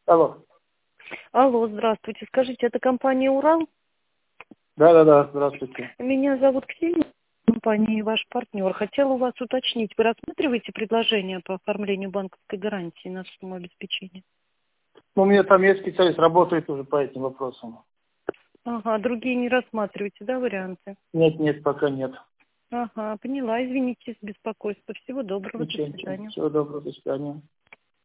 Алло. Алло, здравствуйте. Скажите, это компания «Урал»? Да, здравствуйте. Меня зовут Ксения, компания «Ваш партнер». Хотела у вас уточнить, вы рассматриваете предложение по оформлению банковской гарантии на сумму обеспечения? Ну, у меня там есть специалист, работает уже по этим вопросам. Ага, другие не рассматриваете, да, варианты? Нет, пока нет. Ага, поняла, извините за беспокойство. Всего доброго, до Ничего. свидания. Всего доброго, до свидания.